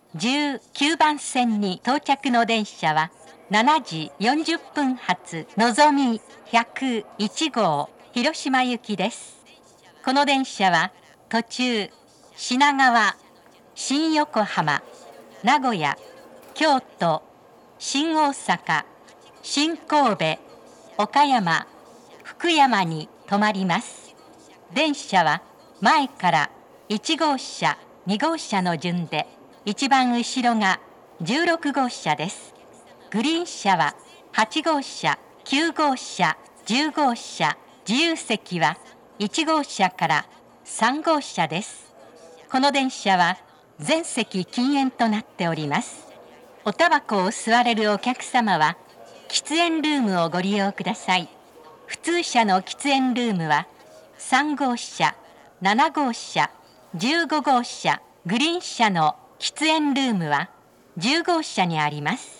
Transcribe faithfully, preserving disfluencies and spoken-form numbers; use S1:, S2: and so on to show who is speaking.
S1: じゅうきゅうばん線に到着の電車はしちじよんじゅっぷん発のぞみひゃくいち号広島行きです。この電車は途中品川、新横浜、名古屋、京都、新大阪、新神戸、岡山、福山に停まります。電車は前からいち号車、に号車の順で一番後ろがじゅうろく号車です。グリーン車ははち号車、きゅう号車、じゅう号車、自由席はいち号車からさん号車です。この電車は全席禁煙となっております。おタバコを吸われるお客様は喫煙ルームをご利用ください。普通車の喫煙ルームはさん号車、なな号車、じゅうご号車、グリーン車の喫煙ルームはじゅう号車にあります。